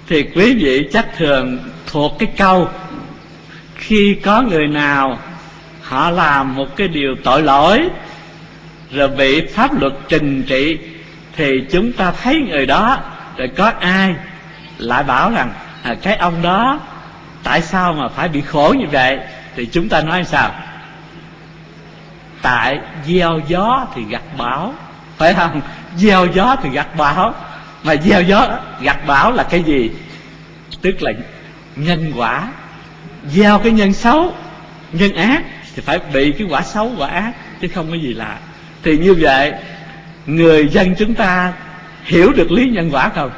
thì quý vị chắc thường thuộc cái câu: khi có người nào họ làm một cái điều tội lỗi rồi bị pháp luật trừng trị, thì chúng ta thấy người đó, rồi có ai lại bảo rằng cái ông đó tại sao mà phải bị khổ như vậy, thì chúng ta nói sao? Tại gieo gió thì gặt bão, phải không? Gieo gió thì gặt bão. Mà gieo gió gặt bão là cái gì? Tức là nhân quả. Gieo cái nhân xấu, nhân ác thì phải bị cái quả xấu, quả ác, chứ không có gì lạ. Thì như vậy, người dân chúng ta hiểu được lý nhân quả không?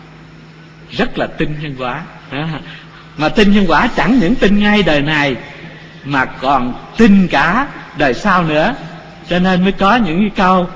Rất là tin nhân quả. Mà tin nhân quả chẳng những tin ngay đời này, mà còn tin cả đời sau nữa. Cho nên mới có những cái câu: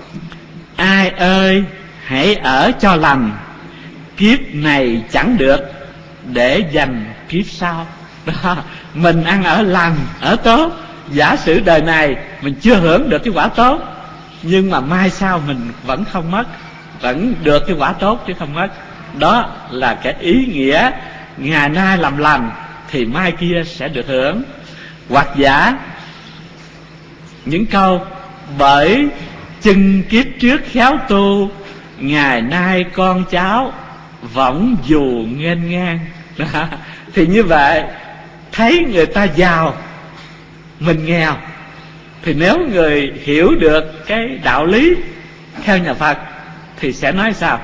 ai ơi hãy ở cho lành, kiếp này chẳng được để dành kiếp sau. Đó. Mình ăn ở lành, ở tốt, giả sử đời này mình chưa hưởng được cái quả tốt, nhưng mà mai sau mình vẫn không mất, vẫn được cái quả tốt chứ không mất. Đó là cái ý nghĩa ngày nay làm lành thì mai kia sẽ được hưởng. Hoặc giả những câu: bởi chừng kiếp trước khéo tu, ngày nay con cháu vẫn dù nghênh ngang. Đó. Thì như vậy, thấy người ta giàu, mình nghèo, thì nếu người hiểu được cái đạo lý theo nhà Phật thì sẽ nói sao?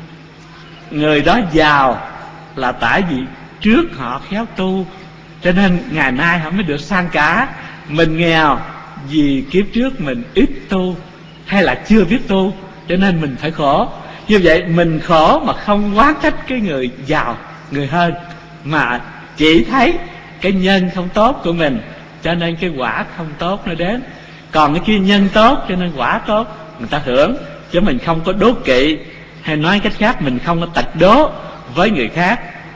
Người đó giàu là tại vì trước họ khéo tu, cho nên ngày nay họ mới được sang cả. Mình nghèo vì kiếp trước mình ít tu hay là chưa biết tu, cho nên mình phải khổ. Như vậy mình khổ mà không oán trách cái người giàu, người hơn, mà chỉ thấy cái nhân không tốt của mình, cho nên cái quả không tốt nó đến. Còn cái kia nhân tốt cho nên quả tốt người ta hưởng, chứ mình không có đố kỵ, hay nói cách khác mình không có tạch đố với người khác.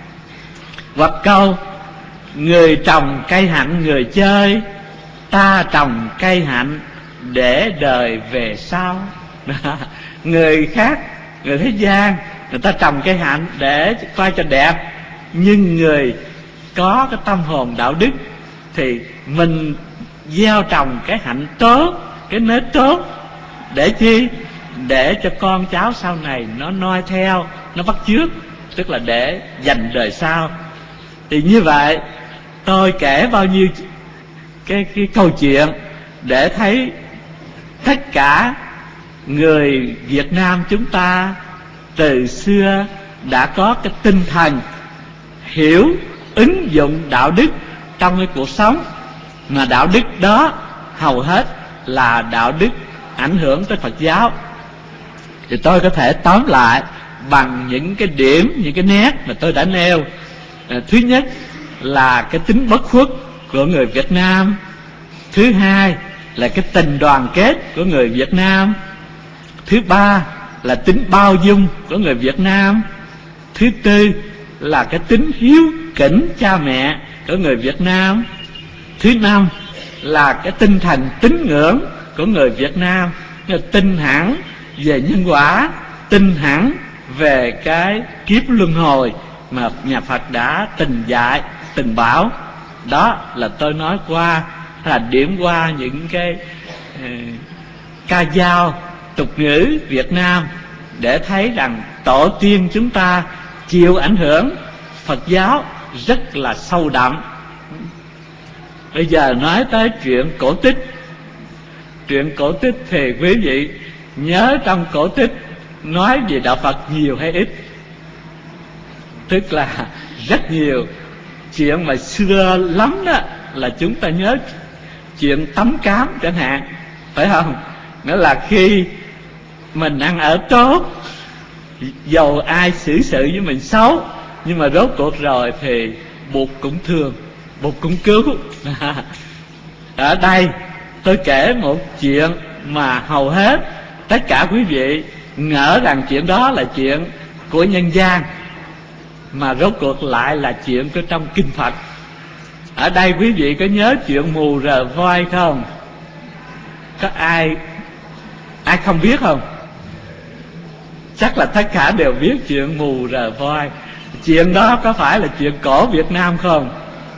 Hoặc câu: người trồng cây hạnh người chơi, ta trồng cây hạnh để đời về sau. Đó. Người khác, người thế gian, người ta trồng cây hạnh để coi cho đẹp, nhưng người có cái tâm hồn đạo đức thì mình gieo trồng cái hạnh tốt, cái nết tốt, để chi? Để cho con cháu sau này nó noi theo, nó bắt chước, tức là để dành đời sau. Thì như vậy tôi kể bao nhiêu cái câu chuyện để thấy tất cả người Việt Nam chúng ta từ xưa đã có cái tinh thần hiểu ứng dụng đạo đức trong cái cuộc sống, mà đạo đức đó hầu hết là đạo đức ảnh hưởng tới Phật giáo. Thì tôi có thể tóm lại bằng những cái điểm, những cái nét mà tôi đã nêu. Thứ nhất là cái tính bất khuất của người Việt Nam. Thứ hai là cái tình đoàn kết của người Việt Nam. Thứ ba là tính bao dung của người Việt Nam. Thứ tư là cái tính hiếu kính cha mẹ của người Việt Nam. Thứ năm là cái tinh thần tín ngưỡng của người Việt Nam, tin hẳn về nhân quả, tin hẳn về cái kiếp luân hồi mà nhà Phật đã từng dạy, từng bảo. Đó là tôi nói qua, là điểm qua những cái ca dao, tục ngữ Việt Nam, để thấy rằng tổ tiên chúng ta chịu ảnh hưởng Phật giáo rất là sâu đậm. Bây giờ nói tới chuyện cổ tích. Chuyện cổ tích thì quý vị nhớ trong cổ tích nói về đạo Phật nhiều hay ít? Tức là rất nhiều. Chuyện mà xưa lắm đó là chúng ta nhớ chuyện tắm cám chẳng hạn, phải không? Nghĩa là khi mình ăn ở tốt, dầu ai xử sự với mình xấu, nhưng mà rốt cuộc rồi thì Bụt cũng thương, Bụt cũng cứu. Ở đây tôi kể một chuyện mà hầu hết tất cả quý vị ngỡ rằng chuyện đó là chuyện của nhân gian, mà rốt cuộc lại là chuyện của trong kinh Phật. Ở đây quý vị có nhớ chuyện mù rờ voi không? Có ai không biết không? Chắc là tất cả đều biết chuyện mù rờ voi. Chuyện đó có phải là chuyện cổ Việt Nam không?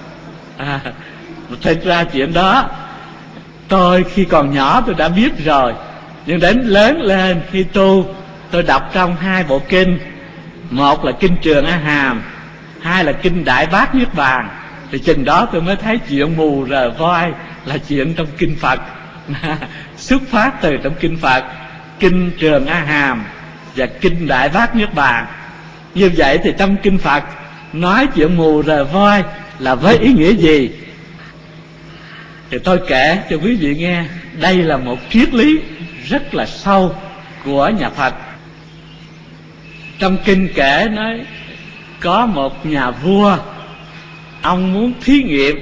Thật ra chuyện đó tôi khi còn nhỏ tôi đã biết rồi, nhưng đến lớn lên khi tu, tôi đọc trong hai bộ kinh, một là kinh Trường A Hàm, hai là kinh Đại Bát Niết Bàn, thì chừng đó tôi mới thấy chuyện mù rờ voi là chuyện trong kinh Phật, xuất phát từ trong kinh Phật, kinh Trường A Hàm và kinh Đại Bát Niết Bàn. Như vậy thì trong kinh Phật nói chuyện mù rờ voi là với ý nghĩa gì? Thì tôi kể cho quý vị nghe. Đây là một triết lý rất là sâu của nhà Phật. Trong kinh kể nói có một nhà vua, ông muốn thí nghiệm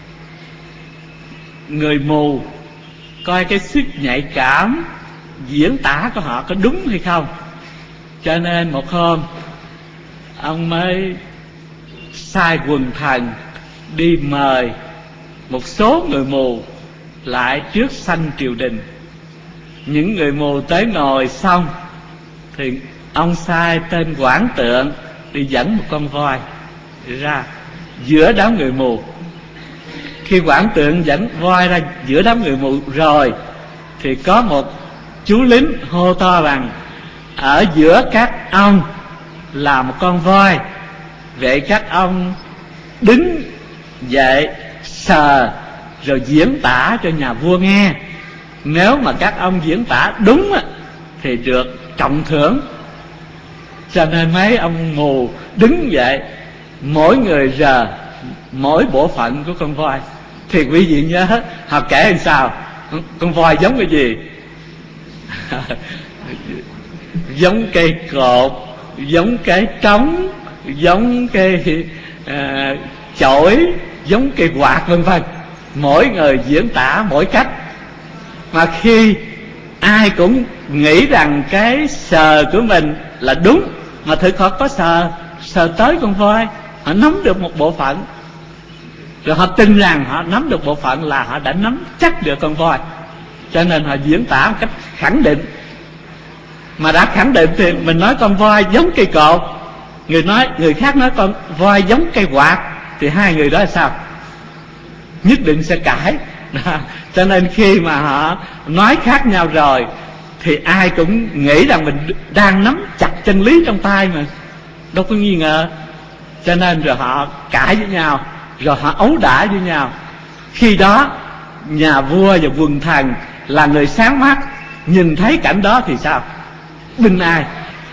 người mù, coi cái sức nhạy cảm diễn tả của họ có đúng hay không. Cho nên một hôm ông mới sai quần thần đi mời một số người mù lại trước sanh triều đình. Những người mù tới ngồi xong thì ông sai tên Quảng Tượng đi dẫn một con voi ra giữa đám người mù. Khi Quảng Tượng dẫn voi ra giữa đám người mù rồi thì có một chú lính hô to rằng ở giữa các ông là một con voi, vậy các ông đứng dậy sờ rồi diễn tả cho nhà vua nghe. Nếu mà các ông diễn tả đúng thì được trọng thưởng. Cho nên mấy ông mù đứng dậy, mỗi người rờ mỗi bộ phận của con voi. Thì quý vị nhớ họ kể làm sao? Con voi giống cái gì? Giống cây cột, giống cái trống, giống cây chổi, giống cây quạt, vân vân. Mỗi người diễn tả mỗi cách. Mà khi ai cũng nghĩ rằng cái sờ của mình là đúng, mà thực họ có sờ tới con voi, họ nắm được một bộ phận, rồi họ tin rằng họ nắm được bộ phận là họ đã nắm chắc được con voi. Cho nên họ diễn tả một cách khẳng định. Mà đã khẳng định thì mình nói con voi giống cây cột, người khác nói con voi giống cây quạt, thì hai người đó là sao? Nhất định sẽ cãi. Cho nên khi mà họ nói khác nhau rồi thì ai cũng nghĩ rằng mình đang nắm chặt chân lý trong tay mà, đâu có nghi ngờ. Cho nên rồi họ cãi với nhau, rồi họ ấu đả với nhau. Khi đó nhà vua và quần thần là người sáng mắt, nhìn thấy cảnh đó thì sao? Binh ai?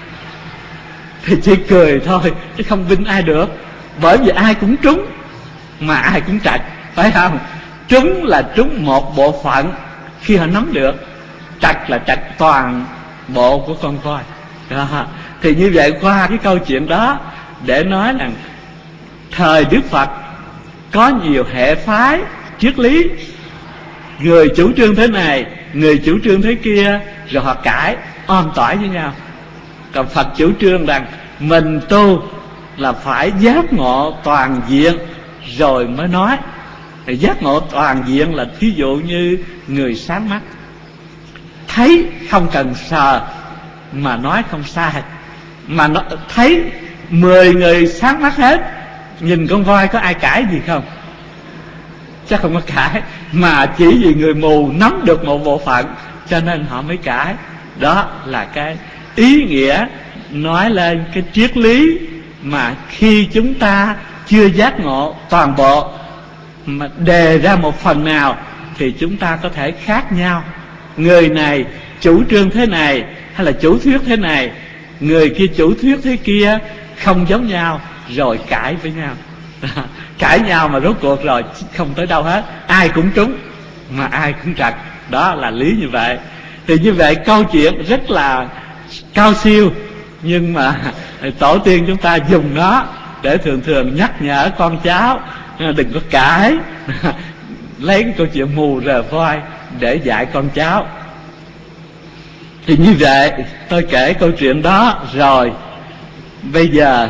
Thì chỉ cười thôi chứ không binh ai được. Bởi vì ai cũng trúng mà ai cũng trật, phải không? Trúng là trúng một bộ phận khi họ nắm được, trật là trật toàn bộ của con voi. Thì như vậy qua cái câu chuyện đó để nói rằng thời Đức Phật có nhiều hệ phái triết lý, người chủ trương thế này, người chủ trương thế kia, rồi họ cãi om tỏi với nhau. Còn Phật chủ trương rằng mình tu là phải giác ngộ toàn diện rồi mới nói. Thì giác ngộ toàn diện là thí dụ như người sáng mắt, thấy không cần sờ mà nói không sai. Mà nó thấy 10 người sáng mắt hết, nhìn con voi có ai cãi gì không? Chắc không có cãi. Mà chỉ vì người mù nắm được một bộ phận cho nên họ mới cãi. Đó là cái ý nghĩa nói lên cái triết lý mà khi chúng ta chưa giác ngộ toàn bộ mà đề ra một phần nào thì chúng ta có thể khác nhau. Người này chủ trương thế này hay là chủ thuyết thế này, người kia chủ thuyết thế kia, không giống nhau, rồi cãi với nhau. Cãi nhau mà rốt cuộc rồi không tới đâu hết, ai cũng trúng mà ai cũng trật. Đó là lý như vậy. Thì như vậy câu chuyện rất là cao siêu, nhưng mà tổ tiên chúng ta dùng nó để thường nhắc nhở con cháu đừng có cãi. Lấy cái câu chuyện mù rờ voi để dạy con cháu. Thì như vậy tôi kể câu chuyện đó rồi. Bây giờ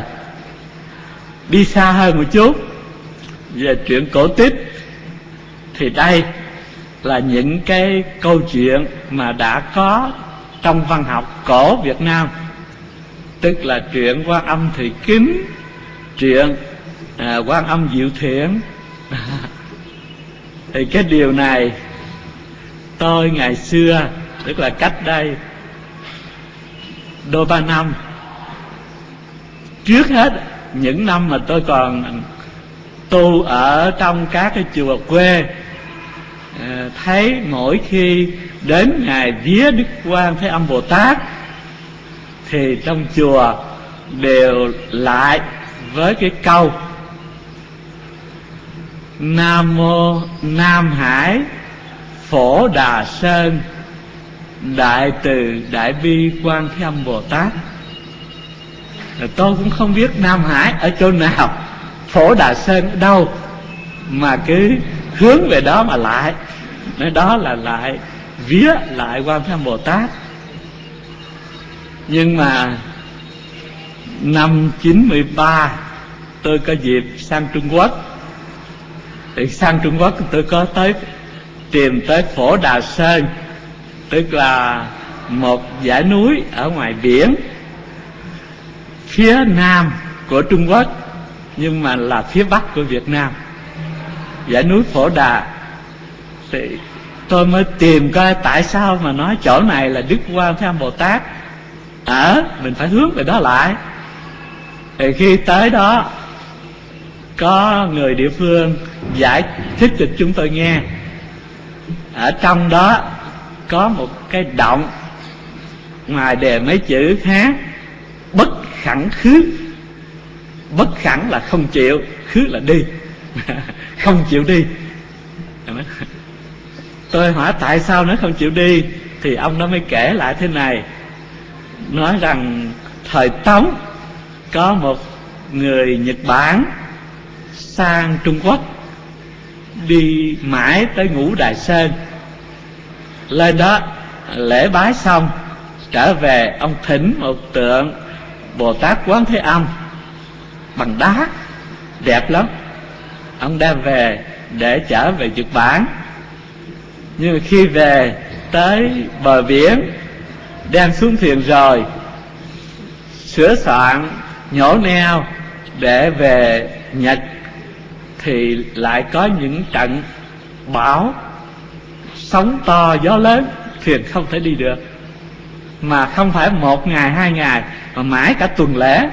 đi xa hơn một chút về chuyện cổ tích. Thì đây là những cái câu chuyện mà đã có trong văn học cổ Việt Nam. Tức là truyện Quan Âm Thị Kính, truyện Quan Âm Diệu Thiện. Thì cái điều này tôi ngày xưa, tức là cách đây đôi ba năm, trước hết những năm mà tôi còn tu ở trong các cái chùa quê, thấy mỗi khi đến ngày vía Đức Quan Thế Âm Bồ Tát thì trong chùa đều lại với cái câu Nam Mô Nam Hải Phổ Đà Sơn Đại Từ Đại Bi Quan Thế Âm Bồ Tát. Tôi cũng không biết Nam Hải ở chỗ nào, Phổ Đà Sơn ở đâu, mà cứ hướng về đó mà lại, nói đó là lại vía lại Quan Thế Âm Bồ Tát. Nhưng mà năm 93 tôi có dịp sang Trung Quốc. Thì sang Trung Quốc tôi có tìm tới Phổ Đà Sơn, tức là một dãy núi ở ngoài biển phía nam của Trung Quốc, nhưng mà là phía bắc của Việt Nam, dãy núi Phổ Đà. Thì tôi mới tìm coi tại sao mà nói chỗ này là Đức Quan Thế Âm Bồ Tát mình phải hướng về đó lại. Thì khi tới đó, có người địa phương giải thích cho chúng tôi nghe, ở trong đó có một cái động, ngoài đề mấy chữ hát bất khẳng khứ. Bất khẳng là không chịu, khứ là đi không chịu đi. Tôi hỏi tại sao nó không chịu đi, thì ông đó mới kể lại thế này, nói rằng thời Tống có một người Nhật Bản sang Trung Quốc, đi mãi tới Ngũ Đài Sơn, lên đó lễ bái xong trở về, ông thỉnh một tượng Bồ Tát Quán Thế Âm bằng đá đẹp lắm, ông đem về để trở về Nhật Bản. Nhưng mà khi về tới bờ biển, đem xuống thuyền rồi, sửa soạn nhổ neo để về Nhật, thì lại có những trận bão, sóng to gió lớn, thuyền không thể đi được. Mà không phải một ngày hai ngày, mà mãi cả tuần lễ.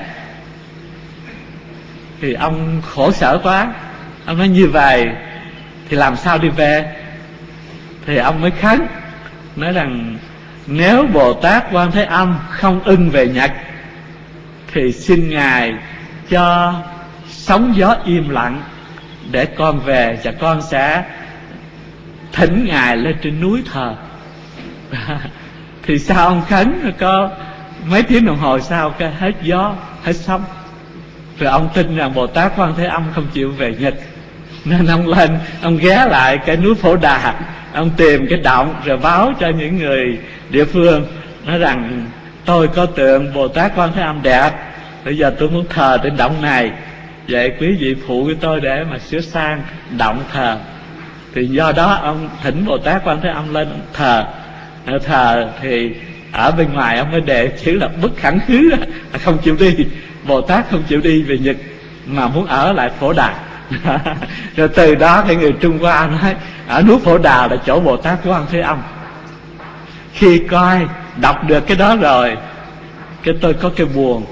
Thì ông khổ sở quá, ông nói như vậy thì làm sao đi về. Thì ông mới khấn, nói rằng nếu Bồ Tát Quan Thế Âm không ưng về Nhật, thì xin Ngài cho sóng gió im lặng để con về, và con sẽ thỉnh Ngài lên trên núi thờ. Thì sao ông khấn có mấy tiếng đồng hồ sau cái hết gió hết sóng. Rồi ông tin rằng Bồ Tát Quan Thế Âm không chịu về Nhật, nên ông lên, ông ghé lại cái núi Phổ Đà, ông tìm cái động rồi báo cho những người địa phương, nói rằng tôi có tượng Bồ Tát Quan Thế Âm đẹp, bây giờ tôi muốn thờ trên động này, vậy quý vị phụ với tôi để mà sửa sang động thờ. Thì do đó ông thỉnh Bồ Tát Quan Thế Âm lên ông thờ thì ở bên ngoài ông mới đề chữ là bất khẳng khứ, là không chịu đi. Bồ Tát không chịu đi về Nhật mà muốn ở lại Phổ Đà. Rồi từ đó thì người Trung Hoa nói ở núi Phổ Đà là chỗ Bồ Tát Quan Thế Âm. Khi coi đọc được cái đó rồi, cái tôi có cái buồn.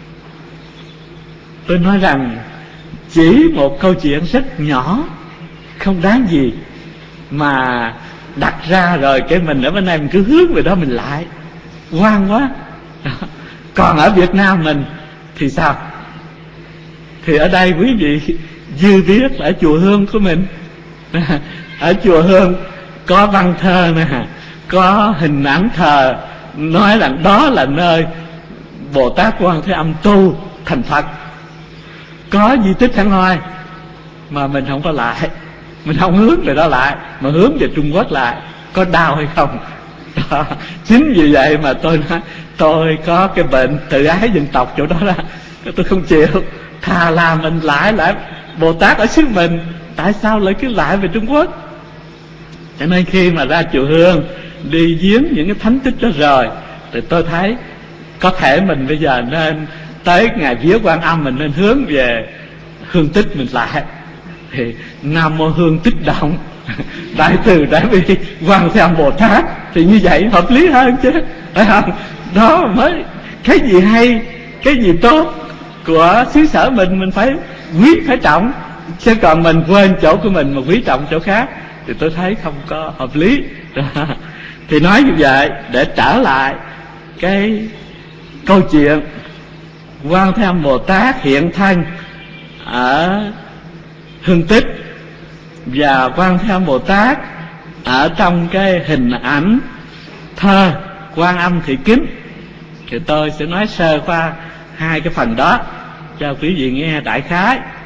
Tôi nói rằng chỉ một câu chuyện rất nhỏ, không đáng gì, mà đặt ra rồi cái mình ở bên này mình cứ hướng về đó mình lại, ngoan quá. Còn ở Việt Nam mình thì sao? Thì ở đây quý vị dư biết ở chùa Hương của mình, ở chùa Hương có văn thơ nè, có hình ảnh thờ, nói rằng đó là nơi Bồ Tát Quan Thế Âm tu thành Phật. Có di tích hẳn hoi mà mình không có lại, mình không hướng về đó lại, mà hướng về Trung Quốc lại, có đau hay không? Đó. Chính vì vậy mà tôi nói tôi có cái bệnh tự ái dân tộc chỗ đó đó, tôi không chịu. Thà là mình lại Bồ Tát ở xứ mình, tại sao lại cứ lại về Trung Quốc? Cho nên khi mà ra chùa Hương đi viếng những cái thánh tích đó rồi, thì tôi thấy có thể mình bây giờ nên tới ngày vía Quan Âm mình nên hướng về Hương Tích mình lại. Thì Nam Mô Hương Tích Động Đại Từ Đại Bi Quan Thế Âm Bồ Tát, thì như vậy hợp lý hơn chứ, phải không? Đó mới cái gì hay, cái gì tốt của xứ sở mình phải quý, phải trọng. Chứ còn mình quên chỗ của mình mà quý trọng chỗ khác thì tôi thấy không có hợp lý. Thì nói như vậy để trở lại cái câu chuyện Quan Thế Âm Bồ Tát hiện thân ở Hương Tích, và Quan Thế Âm Bồ Tát ở trong cái hình ảnh thơ Quan Âm Thị Kính. Thì tôi sẽ nói sơ qua hai cái phần đó cho quý vị nghe đại khái.